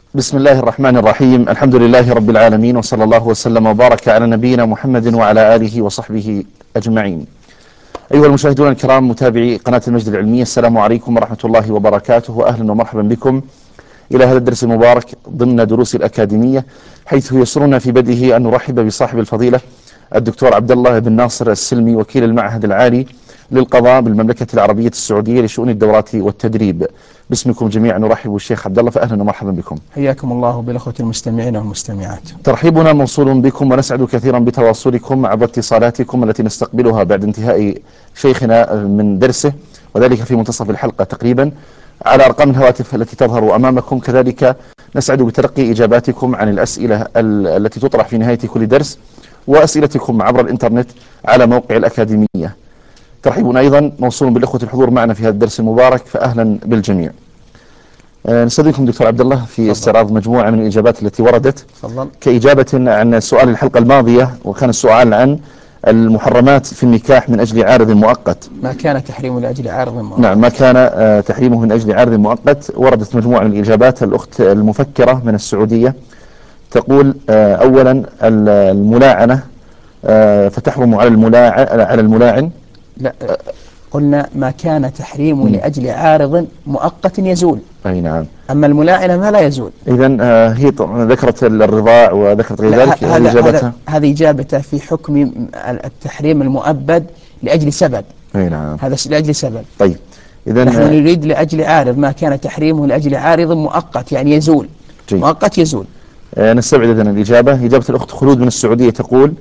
بسم الله الرحمن الرحيم. الحمد لله رب العالمين، وصلى الله وسلم وبارك على نبينا محمد وعلى آله وصحبه أجمعين. أيها المشاهدون الكرام، متابعي قناة المجد العلمية، السلام عليكم ورحمة الله وبركاته، وأهلا ومرحبا بكم إلى هذا الدرس المبارك ضمن دروس الأكاديمية، حيث يسرنا في بدءه أن نرحب بصاحب الفضيلة الدكتور عبد الله بن ناصر السلمي، وكيل المعهد العالي للقضاء بالمملكة العربية السعودية لشؤون الدورات والتدريب. باسمكم جميعا نرحب بالشيخ عبد الله، فأهلا ومرحبا بكم. حياكم الله بالأخوة المستمعين والمستمعات. ترحيبنا موصول بكم، ونسعد كثيرا بتواصلكم عبر اتصالاتكم التي نستقبلها بعد انتهاء شيخنا من درسه، وذلك في منتصف الحلقة تقريبا، على أرقام الهواتف التي تظهر أمامكم. كذلك نسعد بتلقي إجاباتكم عن الأسئلة التي تطرح في نهاية كل درس، وأسئلتكم عبر الإنترنت على موقع الأكاديمية. ترحيب أيضا موصول بالأخوة الحضور معنا في هذا الدرس المبارك، فأهلا بالجميع. نستأذنكم دكتور عبد الله في استعراض مجموعة من الإجابات التي وردت. فضل. كإجابة عن سؤال الحلقة الماضية، وكان السؤال عن المحرمات في النكاح من أجل عارض مؤقت. ما كان تحريمه لأجل عارض مؤقت. نعم، ما كان تحريمه من أجل عارض مؤقت. وردت مجموعة من الإجابات. الأخت المفكرة من السعودية تقول أولا الملاعنة، فتحرم على الملاعن. لا، قلنا ما كان تحريمه لأجل عارض مؤقت يزول. أي نعم. أما الملاعنة ما لا يزول. إذن هي ذكرت الرضاع وذكرت غير ذلك. هذه إجابته في حكم التحريم المؤبد لأجل سبب. أي نعم. هذا لأجل سبب. طيب، إذن نحن نريد لأجل عارض، ما كان تحريمه لأجل عارض مؤقت يعني يزول. جيد. مؤقت يزول. نستبعد إذن الإجابة. إجابة الأخت خلود من السعودية تقول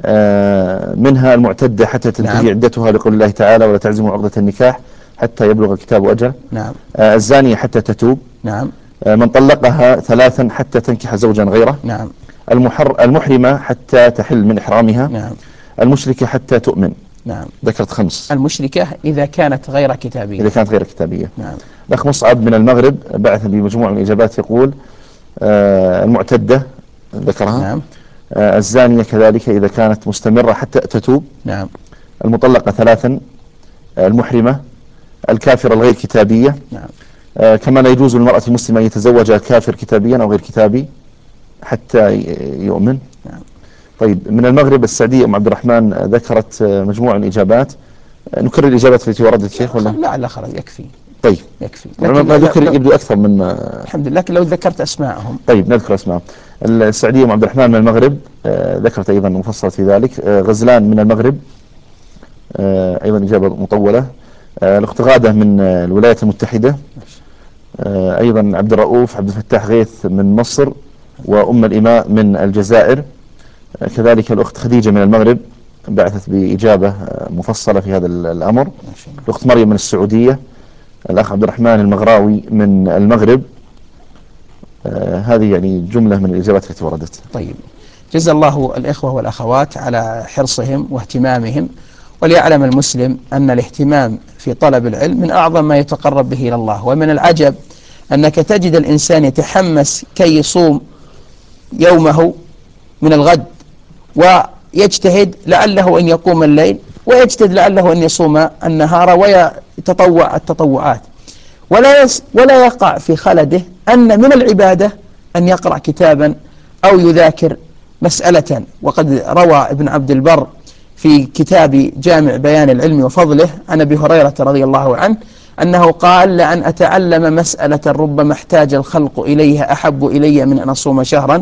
منها المعتدة حتى تنتهي نعم. عدتها، لقول الله تعالى: ولا تعزموا عقدة النكاح حتى يبلغ الكتاب أجله. نعم. الزانية حتى تتوب. نعم. من طلقها 3 حتى تنكح زوجا غيره. نعم. المحرمة حتى تحل من إحرامها. نعم. المشركة حتى تؤمن. نعم. ذكرت 5. المشركة إذا كانت غير كتابية. إذا كانت غير كتابية. نعم. الأخ مصعب من المغرب بعث بمجموعة من الإجابات، يقول المعتدة ذكرها. نعم. الزانية كذلك إذا كانت مستمرة حتى تتوب. نعم. المطلقة 3. المحرمة. الكافرة الغير كتابية. نعم. كما لا يجوز للمرأة المسلمة أن يتزوج كافر كتابيا أو غير كتابي حتى يؤمن. نعم. طيب، من المغرب السعدية أم عبد الرحمن ذكرت مجموعة من الإجابات. نكرر الإجابات التي وردت شيخ ولا؟ لا خلاص يكفي. طيب، يكفي. ما ذكر يبدو أكثر من الحمد لله، لكن لو ذكرت أسماءهم. طيب، نذكر أسماءهم. السعدية أم عبد الرحمن من المغرب ذكرت أيضا مفصلة في ذلك. غزلان من المغرب أيضا إجابة مطولة. الأخت غادة من الولايات المتحدة. أيضا عبد الرؤوف عبد الفتاح غيث من مصر، وأم الإماء من الجزائر. كذلك الأخت خديجة من المغرب بعثت بإجابة مفصلة في هذا الأمر. الأخت مريم من السعودية. الأخ عبد الرحمن المغراوي من المغرب. هذه يعني جملة من الإجابات التي وردت. طيب، جزا الله الإخوة والأخوات على حرصهم واهتمامهم. وليعلم المسلم أن الاهتمام في طلب العلم من أعظم ما يتقرب به إلى الله. ومن العجب أنك تجد الإنسان يتحمس كي يصوم يومه من الغد، ويجتهد لعله أن يقوم الليل، ويجتهد لعله أن يصوم النهار، ويتطوع التطوعات، ولا يقع في خلده أن من العبادة أن يقرأ كتابا أو يذاكر مسألة. وقد روى ابن عبد البر في كتاب جامع بيان العلم وفضله عن أبي هريرة رضي الله عنه أنه قال: لأن أتعلم مسألة ربما احتاج الخلق إليها أحب إلي من أن أصوم شهرا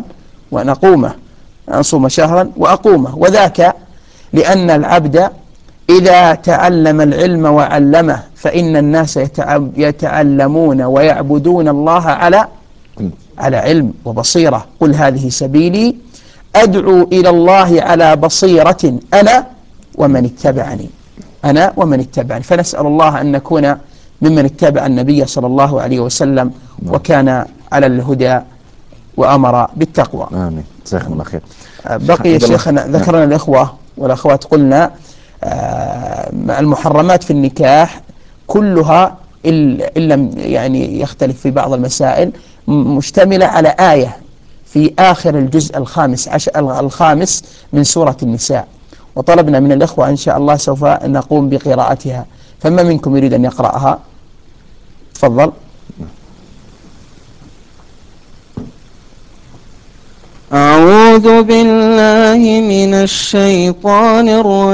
وأقومه. وذاك لأن العبد إذا تعلم العلم وعلمه فإن الناس يتعلمون ويعبدون الله على علم وبصيرة. قل هذه سبيلي أدعو إلى الله على بصيرة أنا ومن اتبعني. فنسأل الله أن نكون ممن اتبع النبي صلى الله عليه وسلم وكان على الهدى وأمر بالتقوى. آمين. جزاكم الله خير. بقي شيخنا ذكرنا الإخوة والأخوات، قلنا المحرمات في النكاح كلها إلا يعني يختلف في بعض المسائل، مشتملة على آية في آخر الجزء الخامس من سورة النساء. وطلبنا من الإخوة إن شاء الله سوف نقوم بقراءتها، فما منكم يريد أن يقرأها؟ تفضل. أعوذ بالله من الشيطان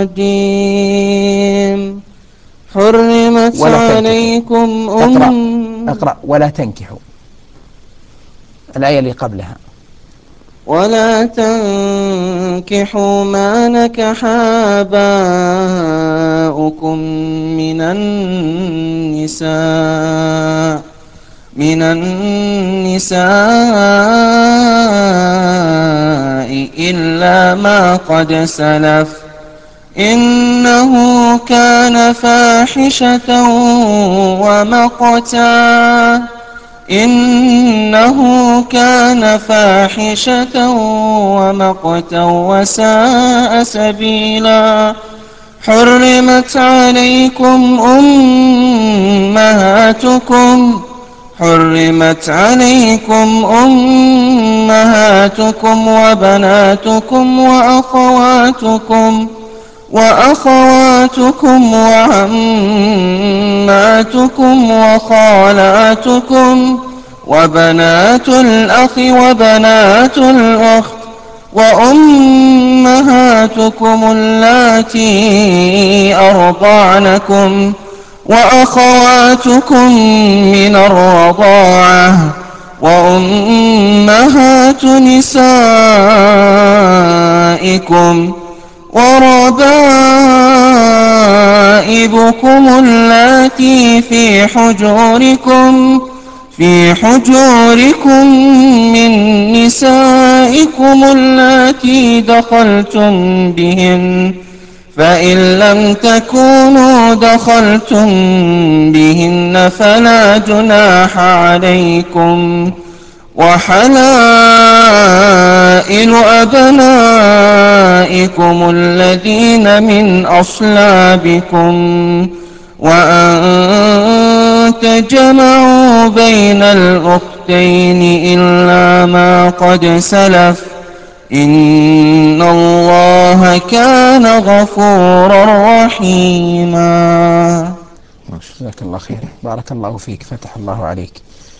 الرجيم. حرمت عليكم اقرأ ولا تنكحوا الآية اللي قبلها. ولا تنكحوا ما نكح آباؤكم من النساء إلا ما قد سلف إنه كان فاحشة ومقتا وساء سبيلا. حرمت عليكم أمهاتكم وبناتكم وأخواتكم وعماتكم وخالاتكم وبنات الأخ وبنات الأخت وأمهاتكم اللاتي أرضعنكم وأخواتكم من الرضاعة وأمهات نسائكم وربائبكم اللاتي في حجوركم من نسائكم اللاتي دخلتم بهن، فإن لم تكونوا دخلتم بهن فلا جناح عليكم. وحلائل أبنائكم الذين من أصلابكم وأن تجمعوا بين الأختين إلا ما قد سلف إن الله كان غفورا رحيما. جزاك الله خير، بارك الله فيك، فتح الله عليك.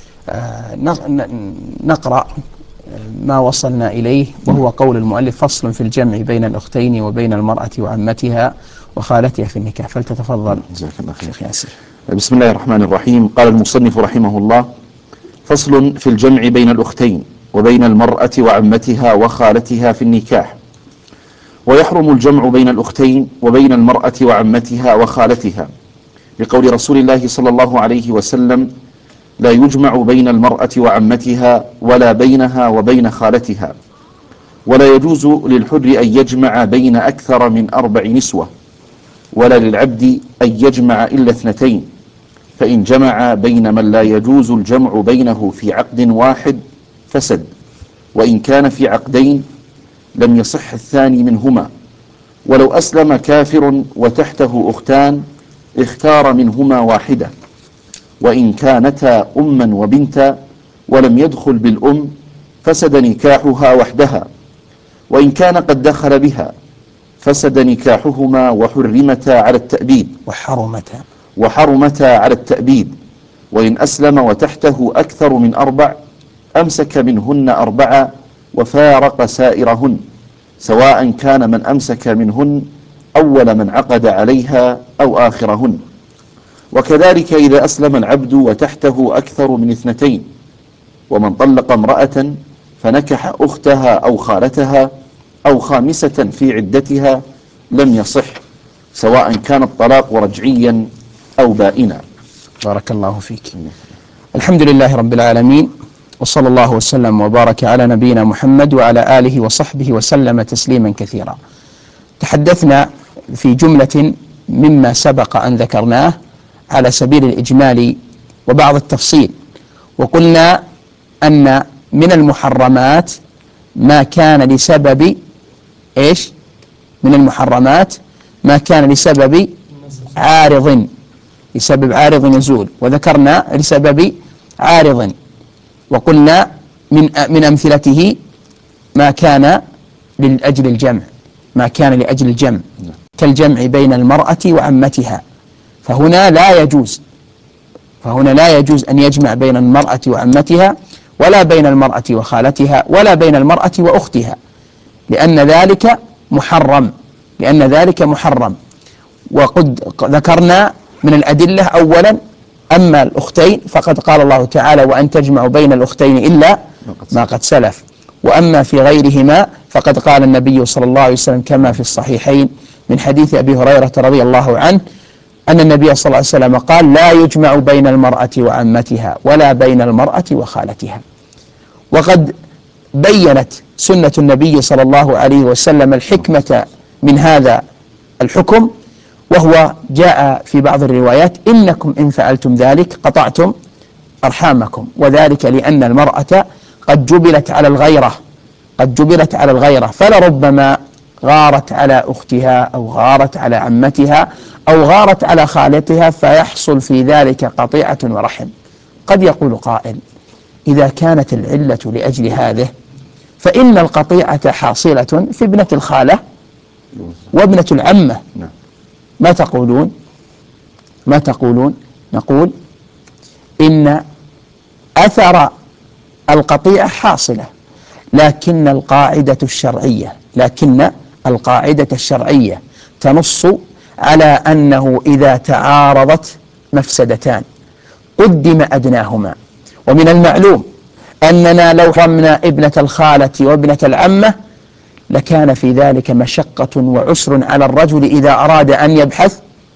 نقرأ ما وصلنا إليه، وهو قول المؤلف: فصل في الجمع بين الأختين وبين المرأة وعمتها وخالتها في النكاح. فلتتفضل شيخ ياسر. بسم الله الرحمن الرحيم. قال المصنف رحمه الله: فصل في الجمع بين الأختين وبين المرأة وعمتها وخالتها في النكاح. ويحرم الجمع بين الأختين وبين المرأة وعمتها وخالتها، لقول رسول الله صلى الله عليه وسلم: لا يجمع بين المرأة وعمتها ولا بينها وبين خالتها، ولا يجوز للحر أن يجمع بين أكثر من 4 نسوة، ولا للعبد أن يجمع إلا 2، فإن جمع بين من لا يجوز الجمع بينه في عقد واحد فسد، وإن كان في عقدين لم يصح الثاني منهما. ولو أسلم كافر وتحته أختان اختار منهما واحدة، وإن كانتا أما وبنتا ولم يدخل بالأم فسد نكاحها وحدها، وإن كان قد دخل بها فسد نكاحهما وحرمتا على التأبيد. وإن أسلم وتحته أكثر من 4 أمسك منهن 4 وفارق سائرهن، سواء كان من أمسك منهن أول من عقد عليها أو آخرهن. وكذلك إذا أسلم العبد وتحته أكثر من 2، ومن طلق امرأة فنكح أختها أو خالتها أو خامسة في عدتها لم يصح، سواء كان الطلاق رجعيا أو بائنا. بارك الله فيك. الحمد لله رب العالمين، وصلى الله وسلم وبارك على نبينا محمد وعلى آله وصحبه وسلم تسليما كثيرا. تحدثنا في جملة مما سبق أن ذكرناه على سبيل الإجمال وبعض التفصيل، وقلنا أن من المحرمات ما كان لسبب إيش؟ من المحرمات ما كان لسبب عارض يزول، وذكرنا لسبب عارض، وقلنا من أمثلته ما كان لأجل الجمع، كالجمع بين المرأة وعمتها، فهنا لا يجوز أن يجمع بين المرأة وعمتها، ولا بين المرأة وخالتها ولا بين المرأة وأختها، لأن ذلك محرم. وقد ذكرنا من الأدلة أولا أما الأختين فقد قال الله تعالى وأن تجمعوا بين الأختين إلا ما قد سلف، وأما في غيرهما فقد قال النبي صلى الله عليه وسلم كما في الصحيحين من حديث أبي هريرة رضي الله عنه أن النبي صلى الله عليه وسلم قال لا يجمع بين المرأة وعمتها ولا بين المرأة وخالتها. وقد بينت سنة النبي صلى الله عليه وسلم الحكمة من هذا الحكم، وهو جاء في بعض الروايات إنكم إن فعلتم ذلك قطعتم أرحامكم، وذلك لأن المرأة قد جبلت على الغيرة، فلربما غارت على أختها أو غارت على عمتها أو غارت على خالتها، فيحصل في ذلك قطيعة ورحم. قد يقول قائل إذا كانت العلة لأجل هذه فإن القطيعة حاصلة في ابنة الخالة وابنة العمة، ما تقولون؟ نقول إن أثر القطيعة حاصلة، لكن القاعدة الشرعية تنص على أنه إذا تعارضت مفسدتان قدم أدناهما. ومن المعلوم أننا لو حرمنا ابنة الخالة وابنة العمة لكان في ذلك مشقة وعسر على الرجل إذا أراد أن يبحث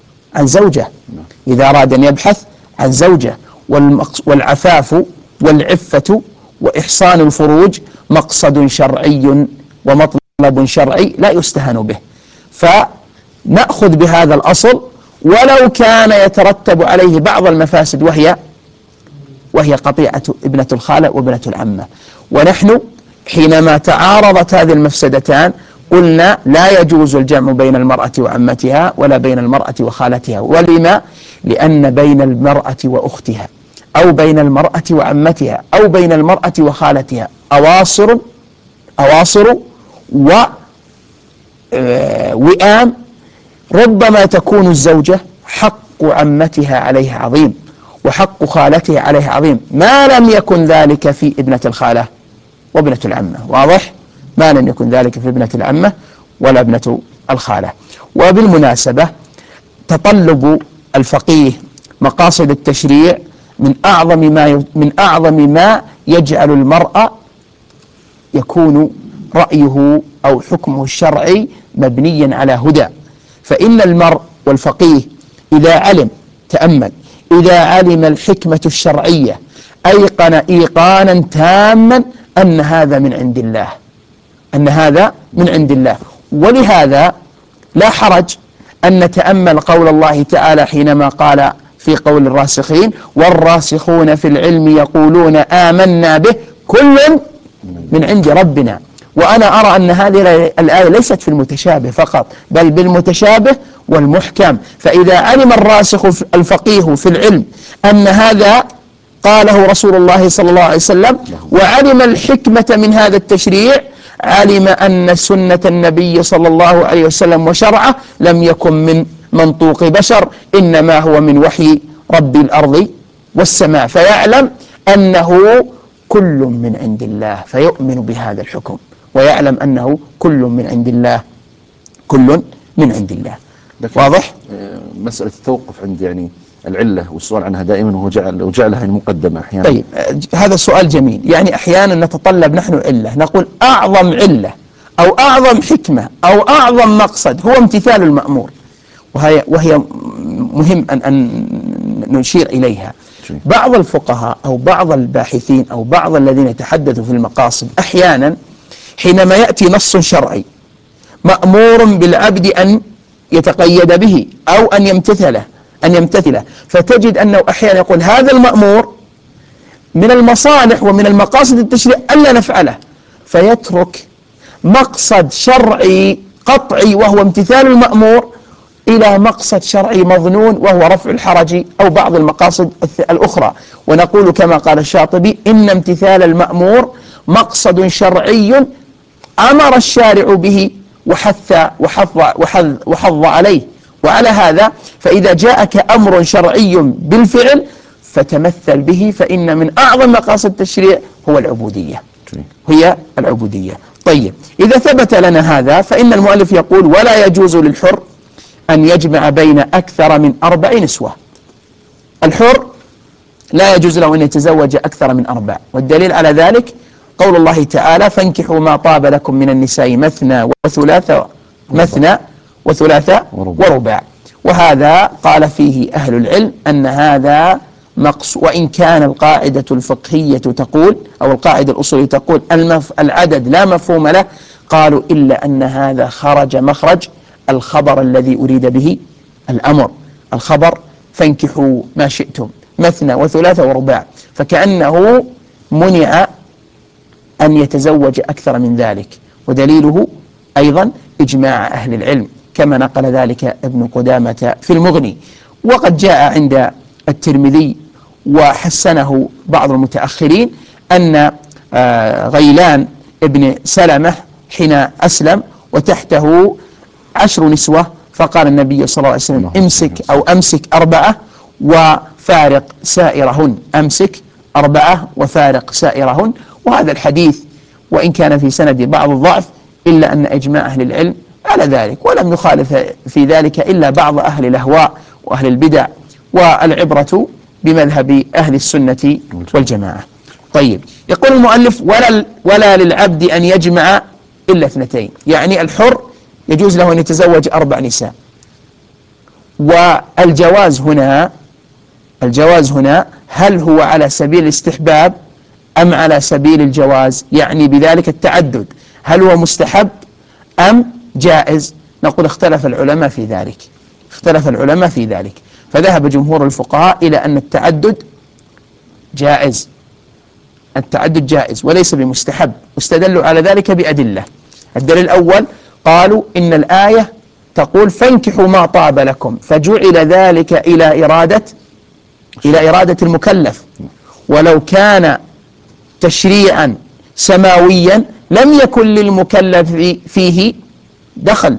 عن زوجة، والعفاف والعفة وإحصان الفروج مقصد شرعي ومطلب شرعي لا يستهان به، فنأخذ بهذا الأصل ولو كان يترتب عليه بعض المفاسد وهي قطيعة ابنة الخالة وابنة العمة. ونحن حينما تعارضت هذه المفسدتان قلنا لا يجوز الجمع بين المرأة وعمتها ولا بين المرأة وخالتها. ولما؟ لأن بين المرأة وأختها أو بين المرأة وعمتها أو بين المرأة وخالتها أواصر ووئام، ربما تكون الزوجة حق عمتها عليها عظيم وحق خالتها عليها عظيم، ما لم يكن ذلك في ابنة الخالة وابنة العمة. واضح؟ ما لم يكن ذلك في ابنة العمة ولا ابنة الخالة. وبالمناسبة تطلب الفقيه مقاصد التشريع من أعظم ما يجعل المرء يكون رأيه أو حكمه الشرعي مبنيا على هدى. فإن المرء والفقيه إذا علم الحكمة الشرعية أيقن إيقانا تاما أن هذا من عند الله، ولهذا لا حرج أن نتأمل قول الله تعالى حينما قال في قول الراسخين والراسخون في العلم يقولون آمنا به كل من عند ربنا. وأنا أرى أن هذه الآية ليست في المتشابه فقط بل بالمتشابه والمحكم. فإذا علم الراسخ الفقيه في العلم أن هذا قاله رسول الله صلى الله عليه وسلم وعلم الحكمة من هذا التشريع، علم أن سنة النبي صلى الله عليه وسلم وشرعه لم يكن من منطوق بشر، إنما هو من وحي رب الأرض والسماء، فيعلم أنه كل من عند الله فيؤمن بهذا الحكم ويعلم أنه كل من عند الله. واضح؟ مسألة التوقف عند يعني العلة والسؤال عنها دائما وجعلها مقدمة أحيانا. طيب هذا سؤال جميل. يعني أحيانا نتطلب نحن علة، نقول أعظم علة أو أعظم حكمة أو أعظم مقصد هو امتثال المأمور، وهي مهم أن نشير إليها. بعض الفقهاء أو بعض الباحثين أو بعض الذين يتحدثوا في المقاصد أحيانا حينما يأتي نص شرعي مأمور بالعبد أن يتقيد به أو أن يمتثله، فتجد أنه أحيانا يقول هذا المأمور من المصالح ومن المقاصد التشريع ألا نفعله، فيترك مقصد شرعي قطعي وهو امتثال المأمور إلى مقصد شرعي مظنون وهو رفع الحرج أو بعض المقاصد الأخرى. ونقول كما قال الشاطبي إن امتثال المأمور مقصد شرعي أمر الشارع به وحض عليه. وعلى هذا فإذا جاءك أمر شرعي بالفعل فتمثل به، فإن من أعظم مقاصد التشريع هو العبودية، هي العبودية. طيب، إذا ثبت لنا هذا فإن المؤلف يقول: ولا يجوز للحر أن يجمع بين أكثر من 4 نسوة. الحر لا يجوز له أن يتزوج أكثر من 4، والدليل على ذلك قول الله تعالى: فانكحوا ما طاب لكم من النساء مثنى وثلاث ورباع. وهذا قال فيه أهل العلم أن هذا نقص، وإن كان القاعدة الفقهية تقول أو القاعدة الأصولية تقول العدد لا مفهوم له، قالوا إلا أن هذا خرج مخرج الخبر الذي أريد به الأمر. الخبر: فانكحوا ما شئتم مثنى وثلاث ورباع، فكأنه منع أن يتزوج أكثر من ذلك. ودليله أيضا إجماع أهل العلم كما نقل ذلك ابن قدامة في المغني. وقد جاء عند الترمذي وحسنه بعض المتأخرين أن غيلان ابن سلمة حين أسلم وتحته 10 نسوة، فقال النبي صلى الله عليه وسلم: أمسك 4 وفارق سائرهن، أمسك 4 وفارق سائرهن. وهذا الحديث وإن كان في سند بعض الضعف إلا أن إجماع أهل العلم على ذلك، ولم يخالف في ذلك إلا بعض أهل الأهواء وأهل البدع، والعبرة بمذهب أهل السنة والجماعة. طيب، يقول المؤلف: ولا للعبد أن يجمع إلا 2، يعني الحر يجوز له أن يتزوج 4 نساء. والجواز هنا هل هو على سبيل الاستحباب أم على سبيل الجواز؟ يعني بذلك التعدد هل هو مستحب أم جائز؟ نقول اختلف العلماء في ذلك، فذهب جمهور الفقهاء إلى أن التعدد جائز وليس بمستحب، واستدلوا على ذلك بأدلة. الدليل الأول: قالوا إن الآية تقول: فانكحوا ما طاب لكم، فجعل ذلك إلى إرادة المكلف، ولو كان تشريعا سماويا لم يكن للمكلف فيه دخل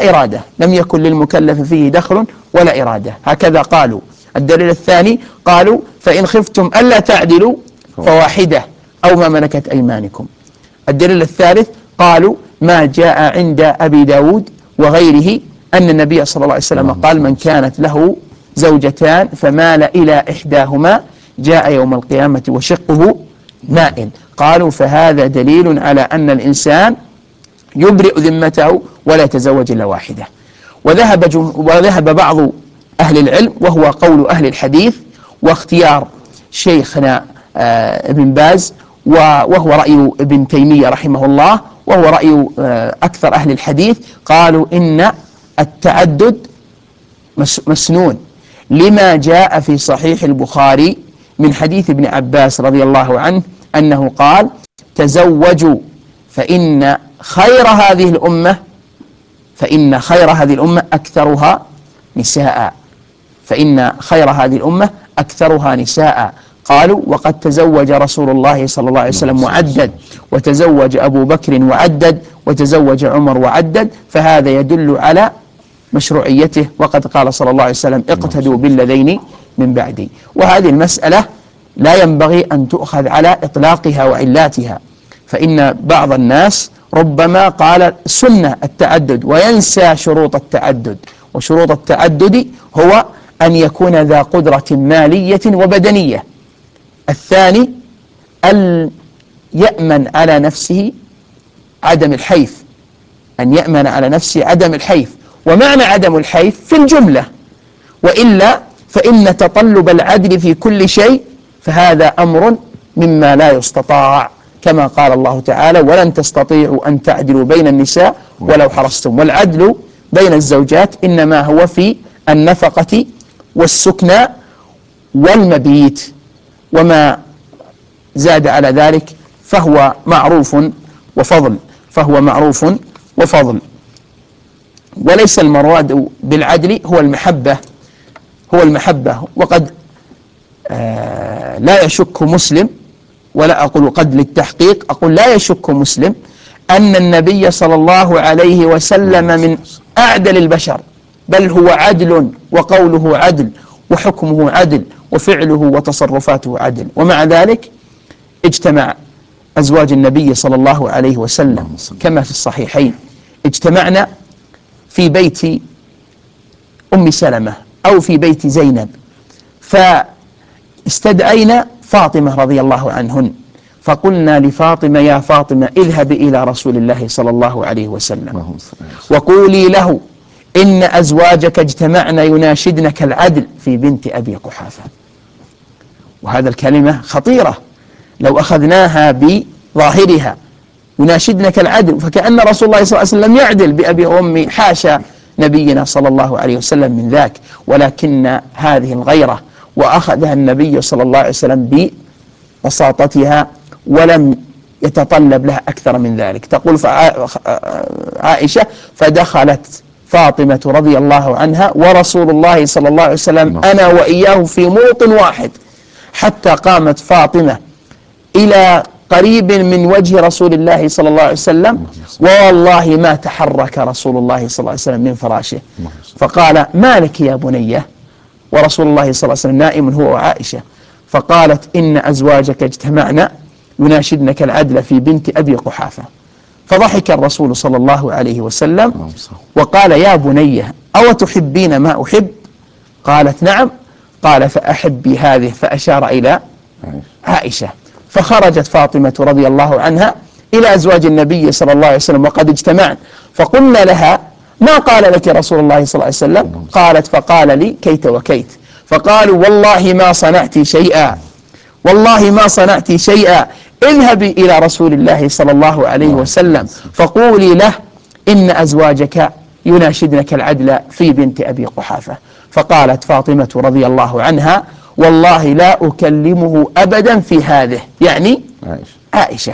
ولا إرادة، هكذا قالوا. الدليل الثاني: قالوا: فإن خفتم ألا تعدلوا فواحدة أو ما ملكت أيمانكم. الدليل الثالث: قالوا: ما جاء عند أبي داود وغيره أن النبي صلى الله عليه وسلم قال: من كانت له زوجتان فمال إلى إحداهما جاء يوم القيامة وشقه مائل. قالوا: فهذا دليل على أن الإنسان يبرئ ذمته ولا يتزوج إلا واحدة. وذهب بعض أهل العلم، وهو قول أهل الحديث واختيار شيخنا ابن باز، وهو رأي ابن تيمية رحمه الله، وهو رأي أكثر أهل الحديث، قالوا إن التعدد مسنون، لما جاء في صحيح البخاري من حديث ابن عباس رضي الله عنه أنه قال: تزوجوا فإن خير هذه الأمة أكثرها نساء. قالوا: وقد تزوج رسول الله صلى الله عليه وسلم وعدد، وتزوج أبو بكر وعدد، وتزوج عمر وعدد، فهذا يدل على مشروعيته، وقد قال صلى الله عليه وسلم: اقتدوا بالذين من بعدي. وهذه المسألة لا ينبغي أن تؤخذ على إطلاقها وعلاتها، فإن بعض الناس ربما قال سنة التعدد وينسى شروط التعدد، وشروط التعدد هو أن يكون ذا قدرة مالية وبدنية. الثاني: أن يأمن على نفسه عدم الحيف، ومعنى عدم الحيف في الجملة، وإلا فإن تطلب العدل في كل شيء فهذا أمر مما لا يستطاع، كما قال الله تعالى: ولن تستطيعوا أن تعدلوا بين النساء ولو حرصتم. والعدل بين الزوجات إنما هو في النفقة والسكنى والمبيت، وما زاد على ذلك فهو معروف وفضل. وليس المراد بالعدل هو المحبة. وقد لا يشك مسلم، ولا أقول قد للتحقيق، أقول لا يشك مسلم أن النبي صلى الله عليه وسلم من أعدل البشر، بل هو عدل وقوله عدل، وحكمه عدل وفعله وتصرفاته عدل، ومع ذلك اجتمع أزواج النبي صلى الله عليه وسلم كما في الصحيحين، اجتمعنا في بيت أم سلمة أو في بيت زينب، فاستدعينا فاطمة رضي الله عنهن، فقلنا لفاطمة: يا فاطمة اذهبي إلى رسول الله صلى الله عليه وسلم وقولي له إن أزواجك اجتمعنا يناشدنك العدل في بنت أبي قحافة. وهذا الكلمة خطيرة لو أخذناها بظاهرها، يناشدنك العدل، فكأن رسول الله صلى الله عليه وسلم يعدل بأبي وأمي، حاشا نبينا صلى الله عليه وسلم من ذاك، ولكن هذه الغيرة وأخذها النبي صلى الله عليه وسلم ببساطتها ولم يتطلب لها أكثر من ذلك. تقول عائشة: فدخلت فاطمة رضي الله عنها ورسول الله صلى الله عليه وسلم أنا وإياه في موطن واحد، حتى قامت فاطمة إلى قريب من وجه رسول الله صلى الله عليه وسلم، والله ما تحرك رسول الله صلى الله عليه وسلم من فراشه، فقال: ما لك يا بنية؟ ورسول الله صلى الله عليه وسلم نائم هو وعائشة، فقالت: إن أزواجك اجتمعنا يناشدنك العدل في بنت أبي قحافة. فضحك الرسول صلى الله عليه وسلم وقال: يا بنية أو تحبين ما أحب؟ قالت: نعم. قال: فأحبي هذه، فأشار إلى عائشة. فخرجت فاطمة رضي الله عنها إلى أزواج النبي صلى الله عليه وسلم وقد اجتمعن، فقلنا لها: ما قال لك رسول الله صلى الله عليه وسلم؟ قالت: فقال لي كيت وكيت. فقالوا: والله ما صنعت شيئا، والله ما صنعت شيئا، اذهبي إلى رسول الله صلى الله عليه وسلم فقولي له إن أزواجك يناشدنك العدل في بنت أبي قحافة. فقالت فاطمة رضي الله عنها: والله لا أكلمه أبدا في هذه، يعني عائشة.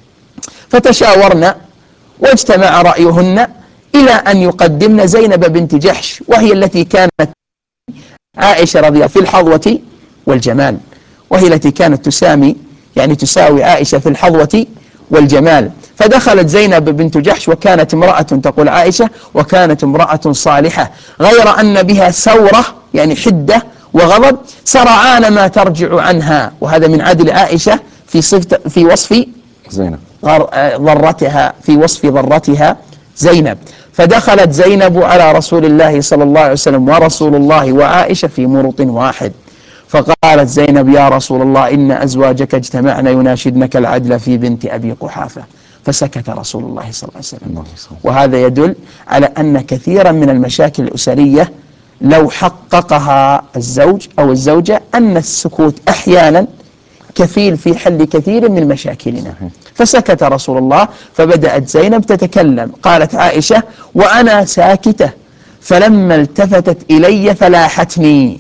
فتشاورنا واجتمع رأيهن إلى أن يقدمن زينب بنت جحش، وهي التي كانت عائشة رضي الله في الحظوة والجمال، وهي التي كانت تساوي عائشة في الحظوة والجمال. فدخلت زينب بنت جحش وكانت امرأة، تقول عائشة، وكانت امرأة صالحة، غير أن بها سورة، يعني حدة وغضب، سرعان ما ترجع عنها. وهذا من عدل عائشة في وصف زينب ضرتها، في وصف ضرتها زينب. فدخلت زينب على رسول الله صلى الله عليه وسلم ورسول الله وعائشة في مرط واحد، فقالت زينب: يا رسول الله إن أزواجك اجتمعن يناشدنك العدل في بنت أبي قحافة. فسكت رسول الله صلى الله عليه وسلم. وهذا يدل على أن كثيرا من المشاكل الأسرية لو حققها الزوج أو الزوجة أن السكوت أحيانا كفيل في حل كثير من مشاكلنا. فسكت رسول الله، فبدأت زينب تتكلم. قالت عائشة: وأنا ساكتة، فلما التفتت إلي فلاحتني،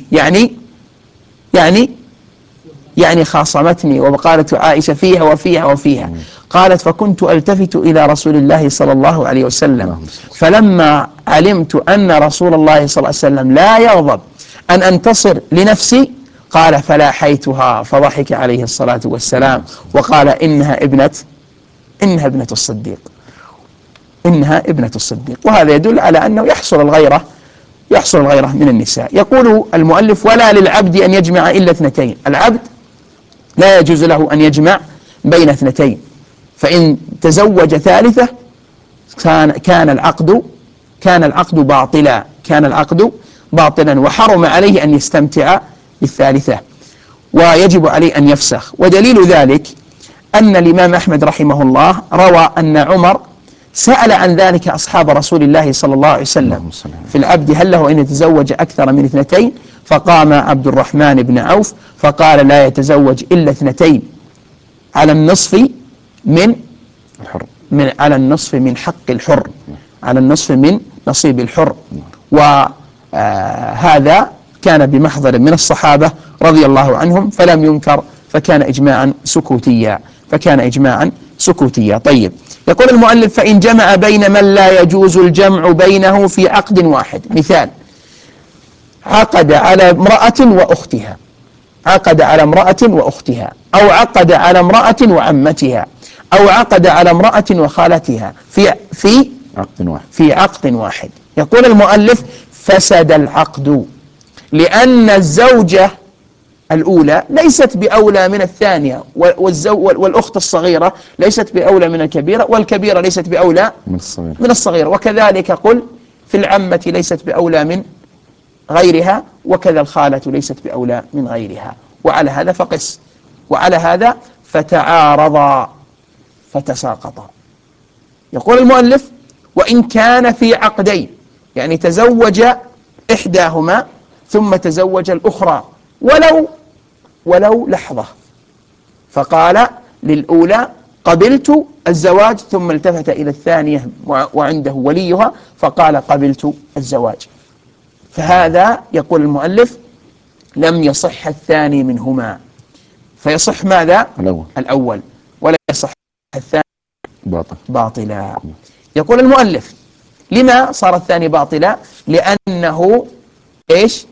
يعني خاصمتني، وقالت عائشة فيها وفيها وفيها. قالت: فكنت ألتفت إلى رسول الله صلى الله عليه وسلم، فلما علمت أن رسول الله صلى الله عليه وسلم لا يغضب أن أنتصر لنفسي، قال: فلاحيتها. فضحك عليه الصلاة والسلام وقال: إنها ابنة الصديق، إنها ابنة الصديق. وهذا يدل على أنه يحصل الغيرة من النساء. يقول المؤلف: ولا للعبد أن يجمع إلا اثنتين. العبد لا يجوز له أن يجمع بين اثنتين، فإن تزوج ثالثة كان العقد باطلا، وحرم عليه أن يستمتع بالثالثة، ويجب عليه أن يفسخ. ودليل ذلك أن الإمام أحمد رحمه الله روى أن عمر سأل عن ذلك أصحاب رسول الله صلى الله عليه وسلم في العبد: هل له أن يتزوج أكثر من اثنتين؟ فقام عبد الرحمن بن عوف فقال: لا يتزوج إلا اثنتين على النصف من حق الحر، على النصف من نصيب الحر. وهذا كان بمحضر من الصحابة رضي الله عنهم فلم ينكر، فكان إجماعا سكوتيا. طيب، يقول المؤلف: فإن جمع بين من لا يجوز الجمع بينه في عقد واحد. مثال: عقد على امرأة وأختها، أو عقد على امرأة وعمتها، أو عقد على امرأة وخالتها في عقد واحد. يقول المؤلف: فسد العقد، لأن الزوجة الأولى ليست بأولى من الثانية، والأخت الصغيرة ليست بأولى من الكبيرة، والكبيرة ليست بأولى من الصغيرة. وكذلك قل في العمة ليست بأولى من غيرها، وكذا الخالة ليست بأولى من غيرها. وعلى هذا فقس، وعلى هذا فتعارضا فتساقطا. يقول المؤلف: وإن كان في عقدين، يعني تزوج إحداهما ثم تزوج الأخرى ولو لحظة، فقال للأولى قبلت الزواج، ثم التفت إلى الثانية وعنده وليها فقال قبلت الزواج، فهذا يقول المؤلف لم يصح الثاني منهما، فيصح ماذا؟ الأول، ولا يصح الثاني باطلا. يقول المؤلف: لما صار الثاني باطلا؟ لأنه إيش؟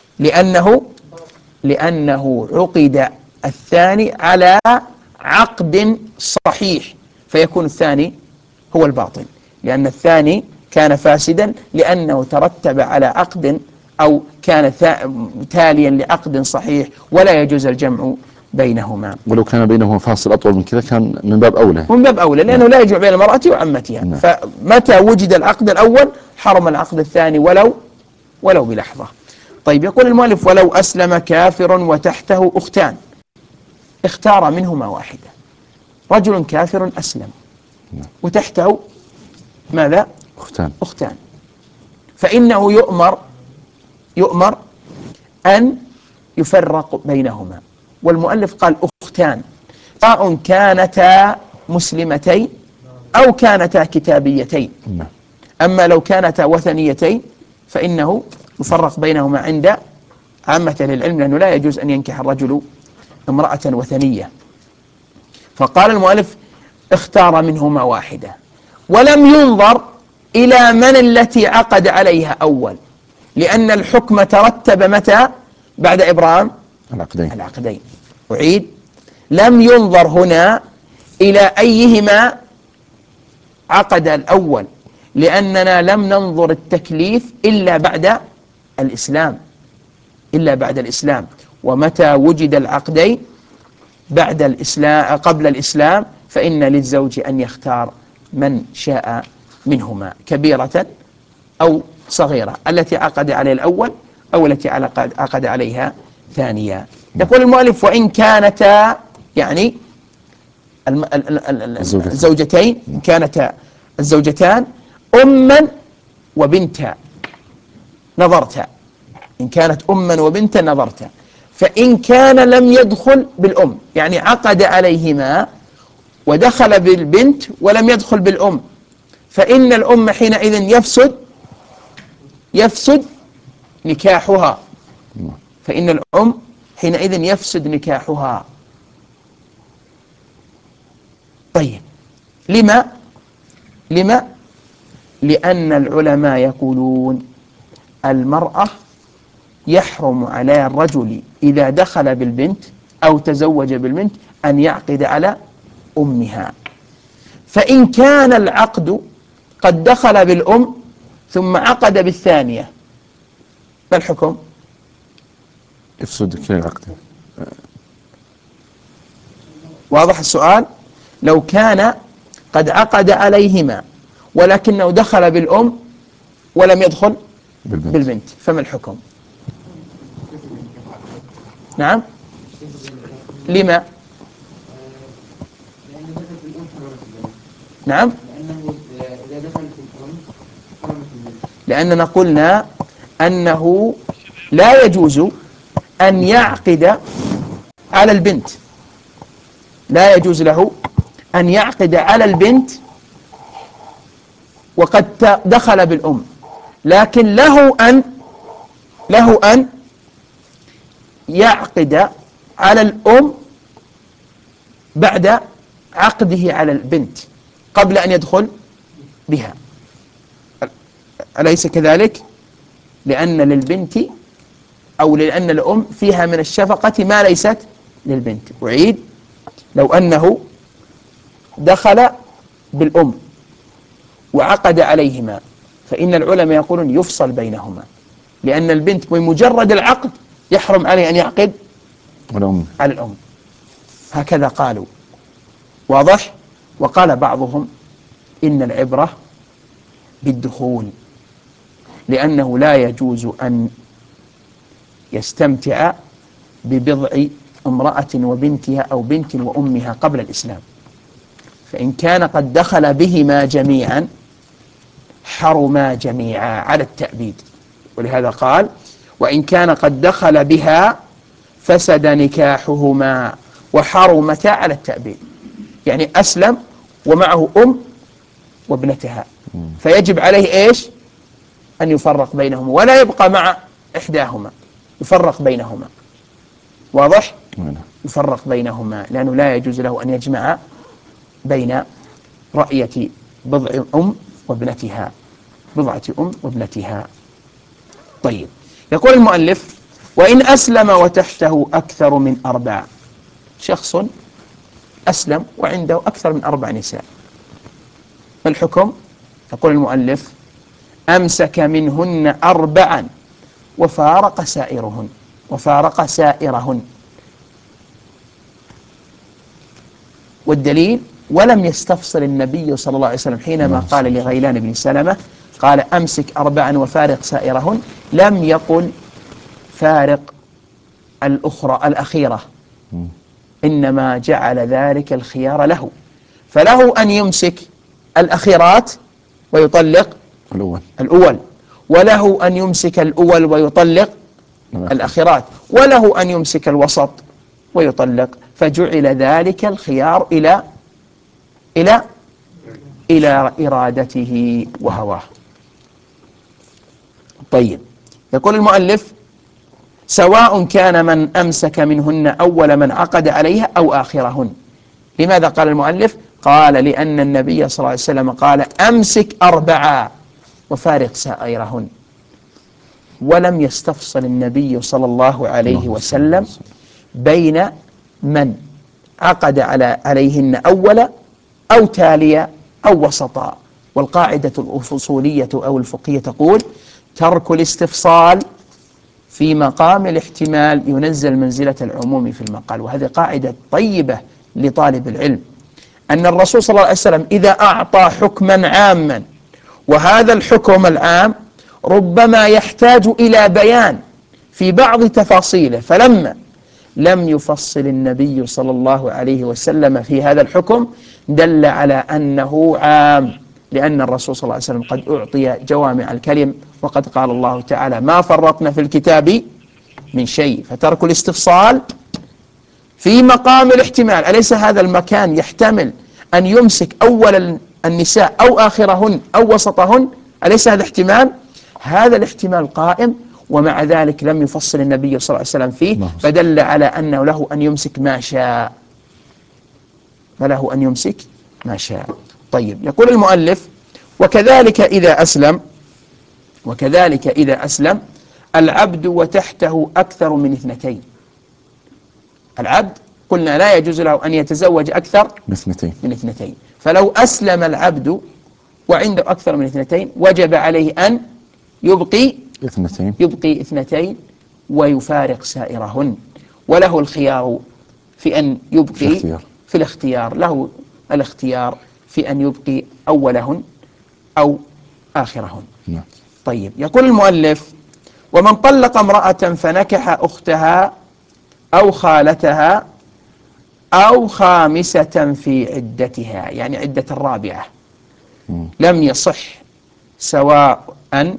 لأنه عقد الثاني على عقد صحيح، فيكون الثاني هو الباطل، لأن الثاني كان فاسدا لأنه ترتب على عقد أو كان تاليا لعقد صحيح، ولا يجوز الجمع بينهما. ولو كان بينهما فاصل أطول من كذا كان من باب أولى، لأنه لا يجمع بين المرأة وعمتها. فمتى وجد العقد الأول حرم العقد الثاني ولو بلحظة. طيب، يقول المؤلف: ولو أسلم كافر وتحته أختان، اختار منهما واحدة. رجل كافر أسلم وتحته ماذا؟ أختان، فإنه يؤمر أن يفرق بينهما. والمؤلف قال أختان، سواء كانتا مسلمتين أو كانتا كتابيتين. أما لو كانتا وثنيتين فإنه يفرق بينهما عند عامة العلم، لأنه لا يجوز أن ينكح الرجل امرأة وثنية. فقال المؤلف: اختار منهما واحدة، ولم ينظر إلى من التي عقد عليها أول، لأن الحكم ترتب متى؟ بعد إبرام العقدين. أعيد: لم ينظر هنا إلى أيهما عقد الأول، لأننا لم ننظر التكليف إلا بعد الإسلام. ومتى وجد العقدين بعد الإسلام قبل الإسلام فإن للزوج أن يختار من شاء منهما، كبيرة أو صغيرة، التي عقد عليها الأول أو التي عقد عليها ثانية. يقول المؤلف: وإن كانتا، يعني الزوجتين، كانتا الزوجتان أما وبنتا نظرتا، إن كانت أما وبنتا نظرتا. فإن كان لم يدخل بالأم، يعني عقد عليهما ودخل بالبنت ولم يدخل بالأم، فإن الأم حينئذ يفسد نكاحها، فإن الأم حينئذ يفسد نكاحها. طيب، لما؟ لأن العلماء يقولون المرأة يحرم على الرجل إذا دخل بالبنت أو تزوج بالبنت أن يعقد على أمها. فإن كان العقد قد دخل بالأم ثم عقد بالثانية، ما الحكم؟ يفسد العقد. واضح السؤال؟ لو كان قد عقد عليهما ولكنه دخل بالأم ولم يدخل بالبنت، فما الحكم؟ نعم، لما؟ نعم، لأننا قلنا أنه لا يجوز أن يعقد على البنت، لا يجوز له أن يعقد على البنت وقد دخل بالأم، لكن له أن يعقد على الأم بعد عقده على البنت قبل أن يدخل بها، أليس كذلك؟ لأن للبنت أو لأن الأم فيها من الشفقة ما ليست للبنت. أعيد: لو أنه دخل بالأم وعقد عليهما فإن العلماء يقولون يفصل بينهما، لأن البنت بمجرد العقد يحرم عليه أن يعقد على الأم. هكذا قالوا. واضح؟ وقال بعضهم إن العبرة بالدخول، لأنه لا يجوز أن يستمتع ببضع امرأة وبنتها أو بنت وأمها قبل الإسلام، فإن كان قد دخل بهما جميعا حرما جميعا على التأبيد. ولهذا قال وإن كان قد دخل بها فسد نكاحهما وحرمتا على التأبيد، يعني أسلم ومعه أم وابنتها، فيجب عليه إيش؟ أن يفرق بينهما ولا يبقى مع إحداهما، يفرق بينهما. واضح؟ يفرق بينهما، لأنه لا يجوز له أن يجمع بين رأية بضع أم وابنتها، بضعة أم وابنتها. طيب، يقول المؤلف وإن أسلم وتحته أكثر من 4، شخص أسلم وعنده أكثر من 4 نساء، ما الحكم؟ يقول المؤلف أمسك منهن 4 وفارق سائرهن، وفارق سائرهن. والدليل ولم يستفصل النبي صلى الله عليه وسلم حينما قال لغيلان بن سلمة قال أمسك 4 وفارق سائرهن، لم يقل فارق الأخيرة، إنما جعل ذلك الخيار له، فله أن يمسك الأخيرات ويطلق الأول، وله أن يمسك الأول ويطلق الأخيرات، وله أن يمسك الوسط ويطلق، فجعل ذلك الخيار إلى إرادته وهواه. طيب، يقول المؤلف سواء كان من أمسك منهن أول من عقد عليها أو آخرهن. لماذا قال المؤلف؟ قال لأن النبي صلى الله عليه وسلم قال أمسك 4 وفارق سائرهن، ولم يستفصل النبي صلى الله عليه وسلم بين من عقد عليهن أولا أو تاليا أو وسطا. والقاعدة الأصولية أو الفقهية تقول ترك الاستفصال في مقام الاحتمال ينزل منزلة العموم في المقال. وهذه قاعدة طيبة لطالب العلم، أن الرسول صلى الله عليه وسلم إذا أعطى حكما عاما وهذا الحكم العام ربما يحتاج إلى بيان في بعض تفاصيله، فلما لم يفصل النبي صلى الله عليه وسلم في هذا الحكم دل على أنه عام، لأن الرسول صلى الله عليه وسلم قد أعطي جوامع الكلم، وقد قال الله تعالى ما فرطنا في الكتاب من شيء. فترك الاستفصال في مقام الاحتمال، أليس هذا المكان يحتمل أن يمسك أول النساء أو آخرهن أو وسطهن؟ أليس هذا احتمال؟ هذا الاحتمال قائم، ومع ذلك لم يفصل النبي صلى الله عليه وسلم فيه، فدل على أنه له أن يمسك ما شاء، فله أن يمسك ما شاء. طيب، يقول المؤلف وكذلك إذا أسلم العبد وتحته أكثر من 2. العبد قلنا لا يجوز له أن يتزوج أكثر من 2، فلو أسلم العبد وعنده أكثر من 2 وجب عليه أن يبقي 2 ويفارق سائرهن، وله الخيار في أن يبقي في الاختيار، له الاختيار في أن يبقي أولهن أو آخرهن. طيب، يقول المؤلف ومن طلق امرأة فنكح أختها أو خالتها أو خامسة في عدتها، يعني عدة الرابعة، لم يصح سواء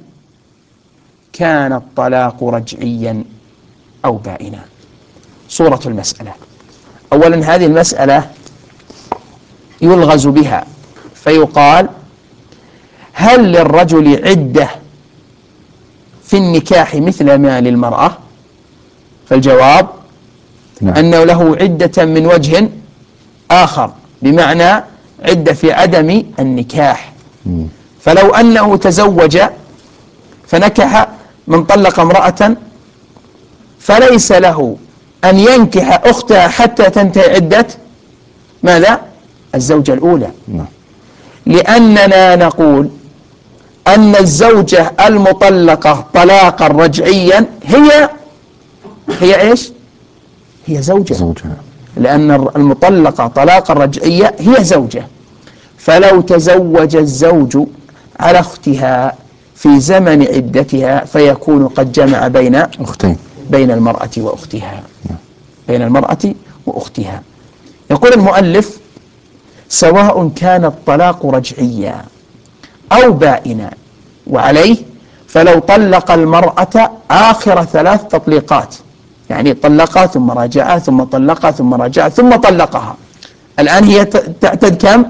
كان الطلاق رجعيا أو بائنا. صورة المسألة: أولا هذه المسألة يلغز بها فيقال هل للرجل عدة في النكاح مثل ما للمرأة؟ فالجواب أنه له عدة من وجه آخر، بمعنى عدة في عدم النكاح. فلو أنه تزوج فنكح من طلق امرأة فليس له أن ينكح أختها حتى تنتهي عدة ماذا؟ الزوجة الأولى، لأننا نقول أن الزوجة المطلقة طلاقا رجعيا هي إيش؟ هي زوجة، لأن المطلقة طلاقا رجعية هي زوجة. فلو تزوج الزوج على أختها في زمن عدتها فيكون قد جمع بين أختين، بين المرأة وأختها، بين المرأة وأختها. يقول المؤلف: سواء كان الطلاق رجعيا أو بائنا. وعليه فلو طلق المرأة آخر 3 تطليقات، يعني طلقها ثم راجعها ثم طلقها ثم راجعها ثم طلقها، الآن هي تعتد كم؟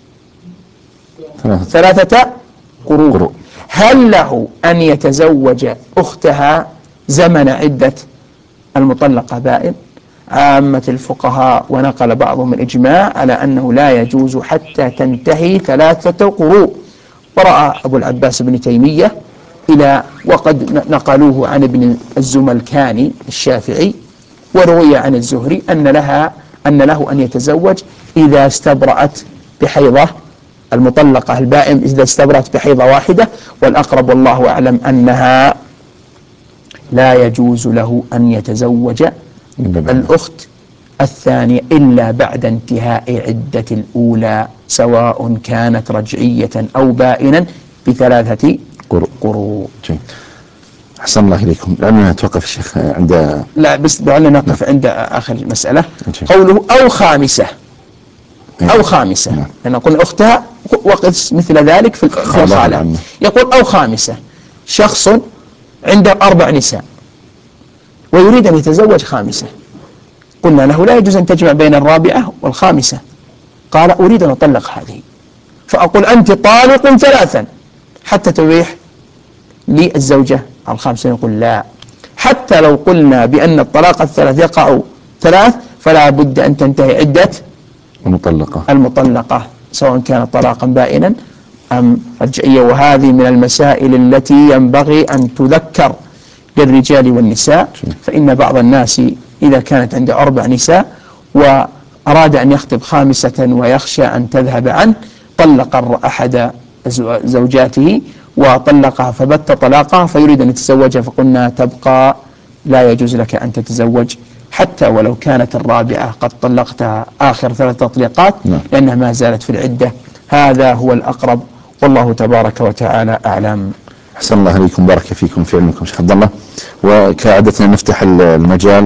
3 قروء. هل له أن يتزوج أختها زمن عدة المطلقة بائن؟ عامة الفقهاء ونقل بعضهم الإجماع على أنه لا يجوز حتى تنتهي 3 قروء. ورأى أبو العباس بن تيمية وقد نقلوه عن ابن الزملكاني الشافعي، وروي عن الزهري أن له أن يتزوج إذا استبرأت بحيضة المطلقة البائن، إذا استبرأت بحيضة واحدة. والأقرب والله أعلم أنها لا يجوز له أن يتزوج الأخت الثانية إلا بعد انتهاء عدة الأولى، سواء كانت رجعية أو بائنا ب3 قروء. أحسن الله إليكم. لأننا نتوقف الشيخ عند بس دعنا نقف عند آخر مسألة، قوله أو خامسة. أو خامسة، لأن قلنا أختها وقس مثل ذلك في الخالة. يقول أو خامسة، شخص عنده 4 نساء ويريد أن يتزوج خامسة، قلنا له لا يجوز أن تجمع بين الرابعة والخامسة. قال أريد أن أطلق هذه، فأقول أنت طالق 3 حتى تبيح للزوجة الخامسة. يقول لا، حتى لو قلنا بأن الطلاق ال3 يقع 3 فلا بد أن تنتهي عدة المطلقة سواء كانت طلاقا بائنا أم رجعية. وهذه من المسائل التي ينبغي أن تذكر للرجال والنساء، فإن بعض الناس إذا كانت عنده 4 نساء وأراد أن يخطب خامسة ويخشى أن تذهب عنه، طلق أحد زوجاته وطلقها فبت طلاقها فيريد أن يتزوجها، فقلنا تبقى، لا يجوز لك أن تتزوج حتى ولو كانت الرابعة قد طلقتها آخر 3 تطليقات، لأنها ما زالت في العدة. هذا هو الأقرب، والله تبارك وتعالى أعلم. أحسن الله عليكم، بارك فيكم في علمكم شيخ عبد الله. وكعادتنا نفتح المجال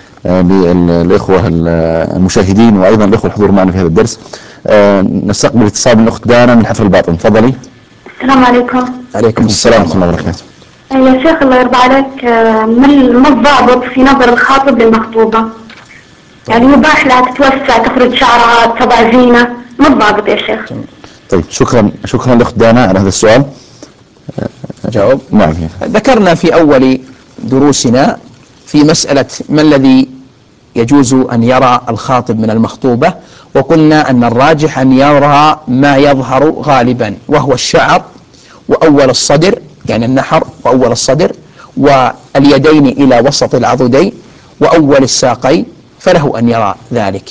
للإخوة المشاهدين وأيضا الإخوة الحضور معنا في هذا الدرس. نستقبل اتصال من الأخت دانا من حفر الباطن. تفضلي. السلام عليكم. عليكم السلام ورحمة الله وبركاته. يا شيخ الله يرضى عليك، ما الضابط في نظر الخاطب للمخطوبة؟ يعني مباح لها تتوسع، تخرج شعرها، تضع زينة، ما الضابط يا شيخ؟ طيب شكرا لأخت دانا على هذا السؤال. أجاوب؟ نعم. ذكرنا في أول دروسنا في مسألة ما الذي يجوز أن يرى الخاطب من المخطوبة، وقلنا أن الراجح أن يرى ما يظهر غالبا، وهو الشعر وأول الصدر، يعني النحر وأول الصدر، واليدين إلى وسط العضدين، وأول الساقين، فله أن يرى ذلك.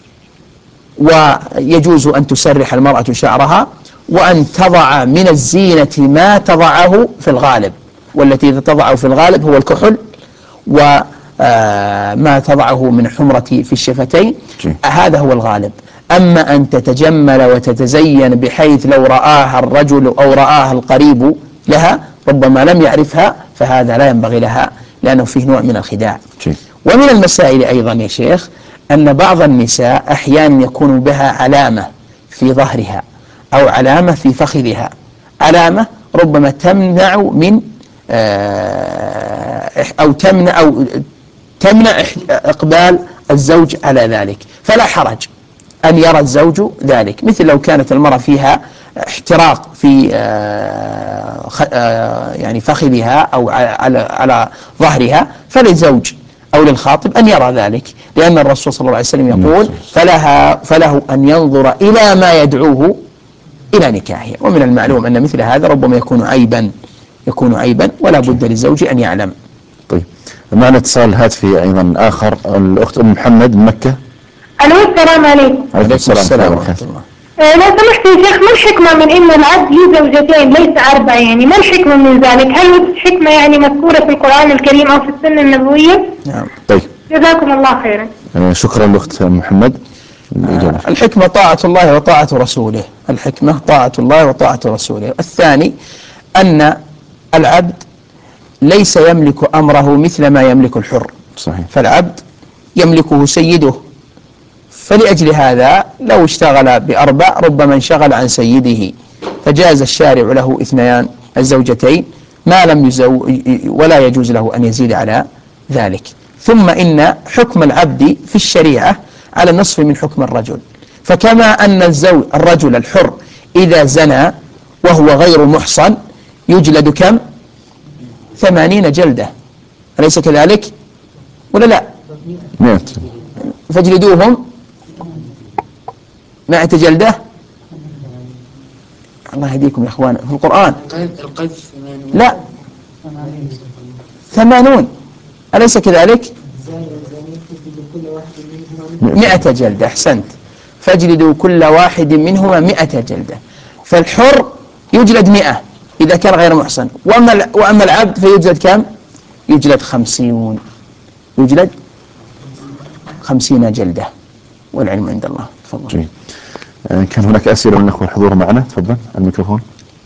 ويجوز أن تسرح المرأة شعرها، وأن تضع من الزينة ما تضعه في الغالب، والتي تضعه في الغالب هو الكحل وما تضعه من حمرة في الشفتين، هذا هو الغالب. أما أن تتجمل وتتزين بحيث لو رآها الرجل أو رآها القريب لها ربما لم يعرفها، فهذا لا ينبغي لها، لأنه فيه نوع من الخداع. ومن المسائل أيضا يا شيخ أن بعض النساء أحيانا يكون بها علامة في ظهرها أو علامة في فخذها، علامة ربما تمنع من أو تمنع إقبال الزوج على ذلك، فلا حرج أن يرى الزوج ذلك. مثل لو كانت المرأة فيها احتراق في يعني فخذها أو على ظهرها، فللزوج أو للخاطب أن يرى ذلك، لأن الرسول صلى الله عليه وسلم يقول فله أن ينظر إلى ما يدعوه إلى نكاحه. ومن المعلوم أن مثل هذا ربما يكون عيبا ولا بد للزوج أن يعلم. طيب، معنا اتصال هاتفي أيضا آخر، الأخت أم محمد من مكة. ألو، السلام عليكم. عليكم السلام ورحمة الله. لو سمحت يا شيخ، ما الحكمة من إن العبد له زوجتين ليس 4؟ يعني ما الحكمة من ذلك؟ هل حكمة يعني مذكورة في القرآن الكريم أو في السنة النبوية؟ نعم. طيب، جزاكم الله خيرا. شكرا لأخت محمد. الحكمة طاعة الله وطاعة رسوله. الحكمة طاعة الله وطاعة رسوله. الثاني أن العبد ليس يملك أمره مثل ما يملك الحر. صحيح. فالعبد يملكه سيده، فلأجل هذا لو اشتغل بأربع ربما انشغل عن سيده، فجاز الشارع له اثنيان الزوجتين ما لم ولا يجوز له أن يزيد على ذلك. ثم إن حكم العبد في الشريعة على النصف من حكم الرجل، فكما أن الرجل الحر إذا زنى وهو غير محصن يجلد كم؟ 80 جلدة، أليس كذلك ولا لا؟ 100. فاجلدوهم 100 جلدة. الله يهديكم يا أخوان، في القرآن لا 80، أليس كذلك؟ 100 جلدة. أحسنت. فاجلدوا كل واحد منهما 100 جلدة. فالحر يجلد 100 إذا كان غير محصن، وأما العبد فيجلد كم؟ يجلد 50. يجلد 50 جلدة، والعلم عند الله. تفضل. جيد. كان هناك أسئلة من أخوة الحضور معنا، تفضل الميكروفون.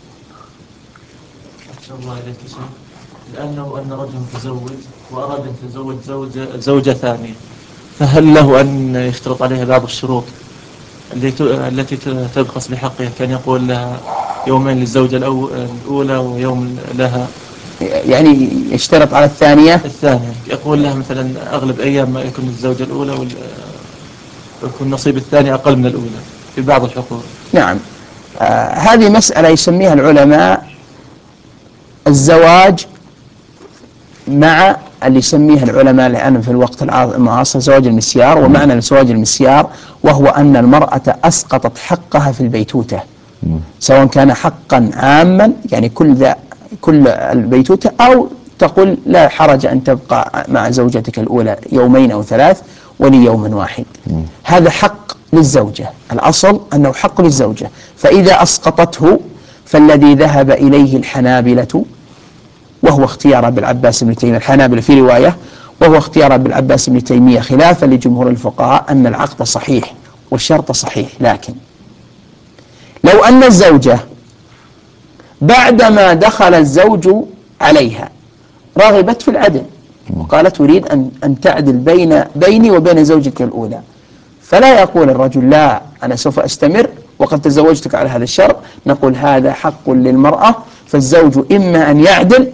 أحسن الله إليك يا شيخ. الآن لو أن رجل تزوج وأراد أن يتزوج زوجة ثانية، فهل له أن يشترط عليها بعض الشروط التي تبخس بحقه، كان يقول لها يومين للزوجة الأولى ويوم لها؟ يعني يشترط على الثانية يقول لها مثلا أغلب أيام ما يكون الزوجة الأولى ويكون نصيب الثاني أقل من الأولى في بعض الحقوق. نعم. هذه مسألة يسميها العلماء الزواج مع اللي يسميها العلماء الآن في الوقت المعاصر زواج المسيار. ومعنى الزواج المسيار وهو أن المرأة أسقطت حقها في البيتوتة، سواء كان حقا عاما يعني كل البيتوتة، أو تقول لا حرج أن تبقى مع زوجتك الأولى يومين أو 3 وليوم واحد. هذا حق للزوجة، الأصل أنه حق للزوجة. فإذا أسقطته فالذي ذهب إليه الحنابلة وهو اختيار أبي العباس بن تيمية، الحنابلة في رواية وهو اختيار أبي العباس بن تيمية خلافا لجمهور الفقهاء أن العقد صحيح والشرط صحيح. لكن لو أن الزوجة بعدما دخل الزوج عليها رغبت في العدل وقالت أريد أن تعدل بيني وبين زوجك الأولى، فلا يقول الرجل لا أنا سوف أستمر وقد تزوجتك على هذا الشرط. نقول هذا حق للمرأة، فالزوج إما أن يعدل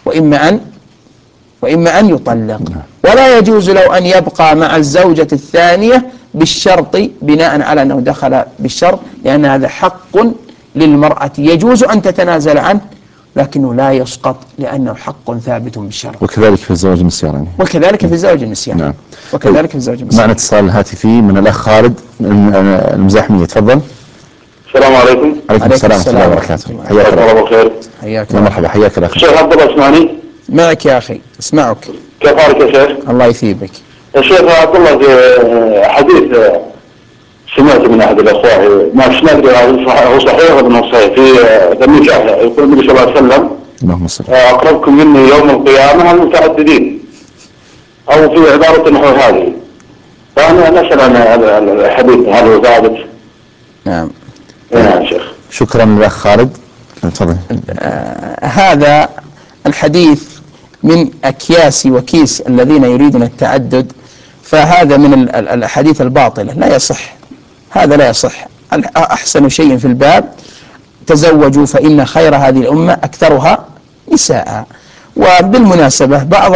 وإما أن يطلق، ولا يجوز له أن يبقى مع الزوجة الثانية بالشرط بناء على أنه دخل بالشرط، لأن هذا حق للمرأة يجوز أن تتنازل عنه لكنه لا يسقط لأنه حق ثابت بالشرع. وكذلك في الزواج المسيار يعني. وكذلك في الزواج المسيار. نعم. وكذلك في الزواج المسيار. معنا اتصال هاتفي من الأخ خالد المزاحمية، تفضل. السلام عليكم. عليكم السلام ورحمة الله وبركاته. حياك الله بخير. حياك الله. مرحبا، حياك الأخ. الشيخ عبد الله اسمعني. معك يا أخي أسمعك. كيف حالك يا شيخ؟ الله يثيبك. يا شيخ عبد الله، في حديث سمعت من أحد الأخوة، ما سمعت هو صحيح ولا مو صحيح، في تمييز يقول النبي صلى الله عليه وسلم اللهم صل. أقربكم مني يوم القيامة المتعددين، أو في عبارة نحو هذه. فأنا نسأل عن الحديث هل هو ثابت؟ نعم. نعم شيخ. شكرا للأخ خالد، تفضل. هذا الحديث من أكياس وكيس الذين يريدون التعدد، فهذا من الأحاديث الباطلة لا يصح. هذا لا يصح. أحسن شيء في الباب تزوجوا فإن خير هذه الأمة أكثرها نساء. وبالمناسبة بعض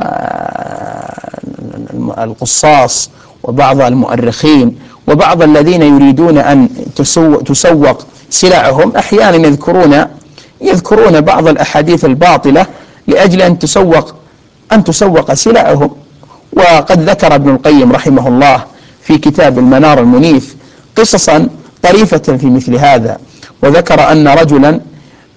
القصاص وبعض المؤرخين وبعض الذين يريدون أن تسوق سلعهم أحيانا يذكرون بعض الأحاديث الباطلة لأجل أن تسوق سلعهم. وقد ذكر ابن القيم رحمه الله في كتاب المنار المنيف قصصا طريفة في مثل هذا، وذكر أن رجلا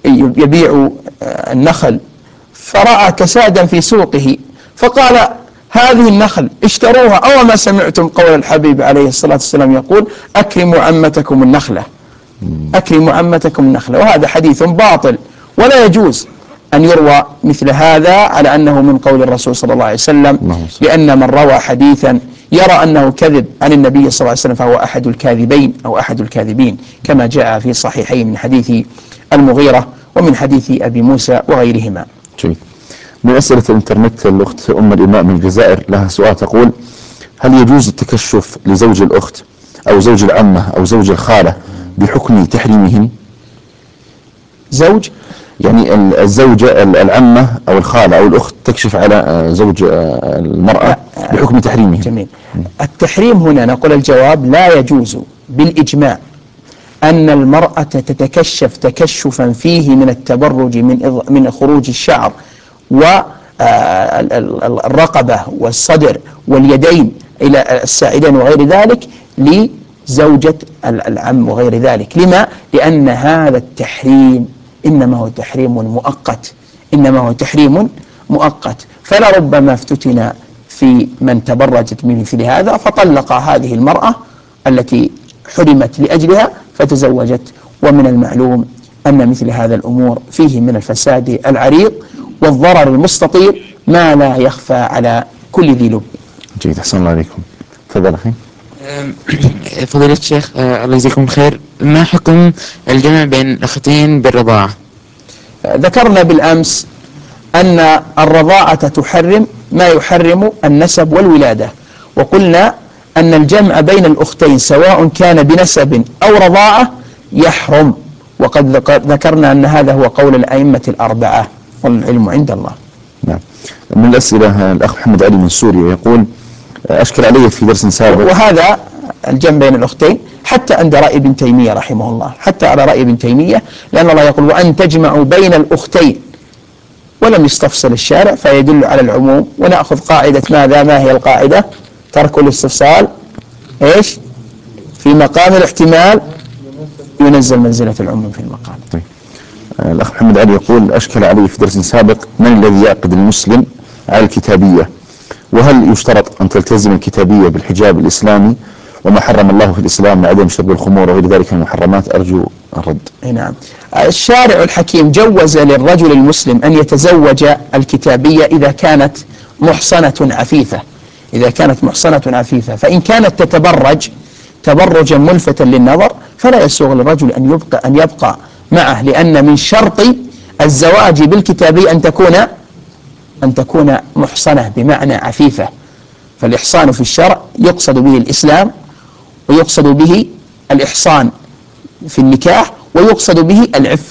يبيع النخل فرأى كسادا في سوقه فقال هذه النخل اشتروها، أو ما سمعتم قول الحبيب عليه الصلاة والسلام يقول أكرموا عمتكم النخلة، أكرموا عمتكم النخلة. وهذا حديث باطل، ولا يجوز أن يروى مثل هذا على أنه من قول الرسول صلى الله عليه وسلم، لأن من روى حديثا يرى أنه كذب عن النبي صلى الله عليه وسلم فهو أحد الكاذبين أو أحد الكاذبين، كما جاء في صحيحين من حديث المغيرة ومن حديث أبي موسى وغيرهما. جميل. من أسئلة الإنترنت الأخت أم الإماء من الجزائر لها سؤال، تقول: هل يجوز التكشف لزوج الأخت أو زوج العمة أو زوج الخالة بحكم تحريمهم؟ زوج يعني الزوجة العمة أو الخالة أو الأخت تكشف على زوج المرأة بحكم تحريمهم. جميل. التحريم هنا نقول الجواب لا يجوز بالإجماع أن المرأة تتكشف تكشفا فيه من التبرج من خروج الشعر والرقبة والصدر واليدين إلى الساعدين وغير ذلك لزوجة العم وغير ذلك. لما؟ لأن هذا التحريم إنما هو تحريم مؤقت، إنما هو تحريم مؤقت. فلربما افتتن في من تبرجت من مثل هذا فطلق هذه المرأة التي حرمت لأجلها فتزوجت. ومن المعلوم أن مثل هذا الأمور فيه من الفساد العريض والضرر المستطير ما لا يخفى على كل ذي لب. جيد، أحسن الله عليكم. تفضل أخي. فضيلة الشيخ الله يجزيكم خير، ما حكم الجمع بين الأختين بالرضاعة؟ ذكرنا بالأمس أن الرضاعة تحرم ما يحرم النسب والولادة، وقلنا أن الجمع بين الأختين سواء كان بنسب أو رضاعة يحرم، وقد ذكرنا أن هذا هو قول الأئمة الأربعة والعلم عند الله. نعم. من الأسئلة الأخ محمد علي من سوريا يقول: أشكل علي في درس سابق، وهذا الجمع بين الأختين حتى عند رأي ابن تيمية رحمه الله، حتى على رأي ابن تيمية، لأن الله يقول: وأن تجمعوا بين الأختين، ولم يستفصل الشارع فيدل على العموم. ونأخذ قاعدة ماذا؟ ما هي القاعدة؟ ترك الاستفصال إيش؟ في مقام الاحتمال ينزل منزلة العموم في المقام. طيب. الأخ محمد علي يقول: أشكل علي في درس سابق من الذي يعقد المسلم على الكتابية؟ وهل يشترط أن تلتزم الكتابية بالحجاب الإسلامي وما حرم الله في الإسلام من عدم شرب الخمور وغير ذلك من المحرمات؟ أرجو الرد. نعم. الشارع الحكيم جوز للرجل المسلم أن يتزوج الكتابية إذا كانت محصنة عفيفة، إذا كانت محصنة عفيفة. فإن كانت تتبرج تبرجا ملفتا للنظر فلا يسوغ للرجل أن يبقى معه، لأن من شرط الزواج بالكتابية أن تكون محصنة بمعنى عفيفة. فالإحصان في الشرع يقصد به الإسلام، ويقصد به الإحصان في النكاح، ويقصد به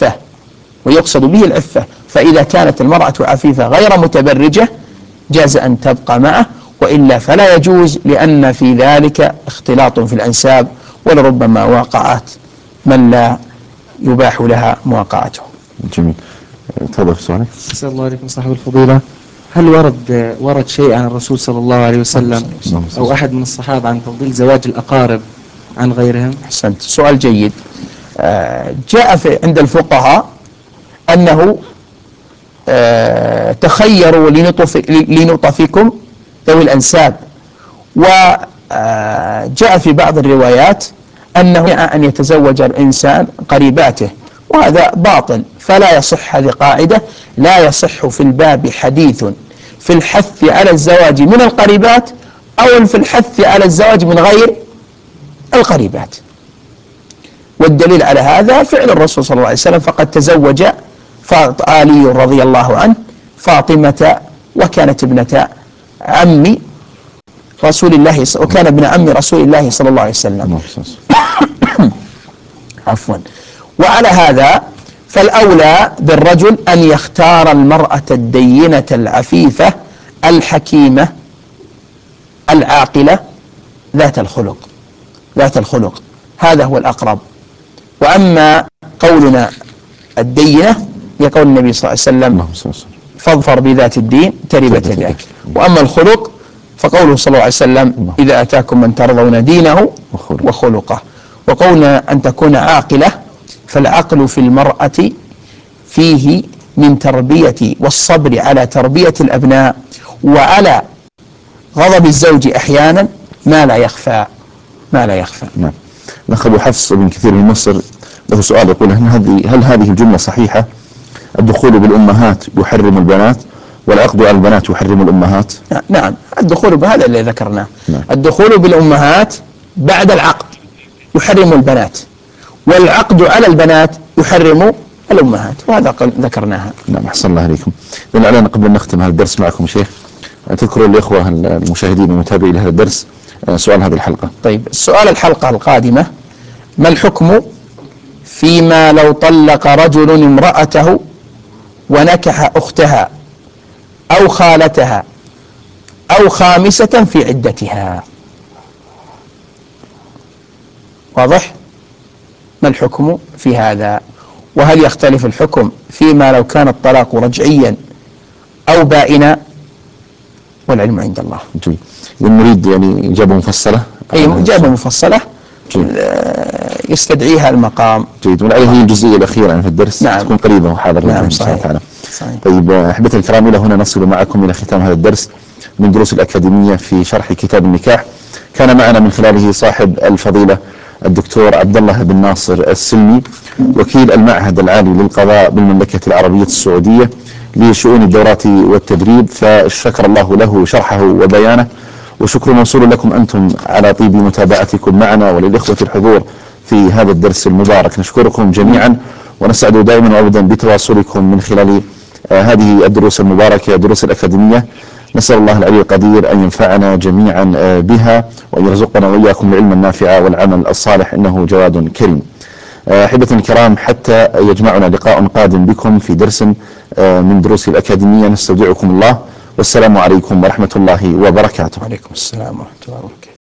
العفة. فإذا كانت المرأة عفيفة غير متبرجة جاز أن تبقى معه، وإلا فلا يجوز، لأن في ذلك اختلاط في الأنساب، ولربما واقعات من لا يباح لها مواقعته. جميل. تفضل في سؤالك. أسأل الله عليكم صاحب الفضيلة، هل ورد شيء عن الرسول صلى الله عليه وسلم أو أحد من الصحابة عن تفضيل زواج الأقارب عن غيرهم؟ أحسنت، سؤال جيد. جاء عند الفقهاء أنه تخيروا لنطفكم ذوي الأنساب، وجاء في بعض الروايات أنه أن يتزوج الإنسان قريباته، وهذا باطل. فلا يصح، هذه قاعدة، لا يصح في الباب حديث في الحث على الزواج من القريبات أو في الحث على الزواج من غير القريبات. والدليل على هذا فعل الرسول صلى الله عليه وسلم، فقد تزوج علي رضي الله عنه فاطمة، وكانت ابنة عم رسول الله، وكان ابن عم رسول الله صلى الله عليه وسلم. عفوا. وعلى هذا فالأولى بالرجل أن يختار المرأة الدينة العفيفة الحكيمة العاقلة ذات الخلق، هذا هو الأقرب. وأما قولنا الدينة يقول النبي صلى الله عليه وسلم: فاظفر بذات الدين تربت يداك. وأما الخلق فقوله صلى الله عليه وسلم: إذا أتاكم من ترضون دينه وخلقه. وقولنا أن تكون عاقلة، فالعقل في المرأة فيه من تربية والصبر على تربية الأبناء وعلى غضب الزوج أحيانا ما لا يخفى. نعم. الأخ أبو حفص بن كثير من مصر له سؤال يقول: هل هذه الجملة صحيحة؟ الدخول بالأمهات يحرم البنات والعقد على البنات يحرم الأمهات؟ نعم، الدخول بهذا اللي ذكرناه. نعم. الدخول بالأمهات بعد العقد يحرم البنات، والعقد على البنات يحرم الأمهات، وهذا ذكرناها. نعم، أحسن الله عليكم. لعلنا قبل أن نختم هذا الدرس معكم شيخ تذكروا الإخوة المشاهدين والمتابعين لهذا الدرس سؤال هذه الحلقة. طيب، السؤال الحلقة القادمة: ما الحكم فيما لو طلق رجل امرأته ونكح أختها أو خالتها أو خامسة في عدتها؟ واضح؟ ما الحكم في هذا؟ وهل يختلف الحكم فيما لو كان الطلاق رجعيا أو بائنا؟ والعلم عند الله. جيد. نريد يعني إجابة مفصلة. أي إجابة مفصلة يستدعيها المقام. جيد. ولعله هي الجزئية الأخيرة يعني في الدرس. نعم. تكون قريبة وحاضرة. نعم، صحيح. طيب أحبتي الكرام، إلى هنا نصل معكم إلى ختام هذا الدرس من دروس الأكاديمية في شرح كتاب النكاح. كان معنا من خلاله صاحب الفضيلة الدكتور عبد الله بن ناصر السلمي، وكيل المعهد العالي للقضاء بالمملكة العربية السعودية لشؤون الدورات والتدريب، فشكر الله له شرحه وبيانه، وشكر موصول لكم أنتم على طيب متابعتكم معنا، وللإخوة الحضور في هذا الدرس المبارك. نشكركم جميعا ونسعد دائما وأبدا بتواصلكم من خلال هذه الدروس المباركة، دروس الأكاديمية. نسأل الله العلي القدير أن ينفعنا جميعا بها، وأن يرزقنا وإياكم العلم النافع والعمل الصالح، إنه جواد كريم. أحبتي الكرام، حتى يجمعنا لقاء قادم بكم في درس من دروس الأكاديمية، نستودعكم الله، والسلام عليكم ورحمة الله وبركاته. وعليكم السلام ورحمة الله وبركاته.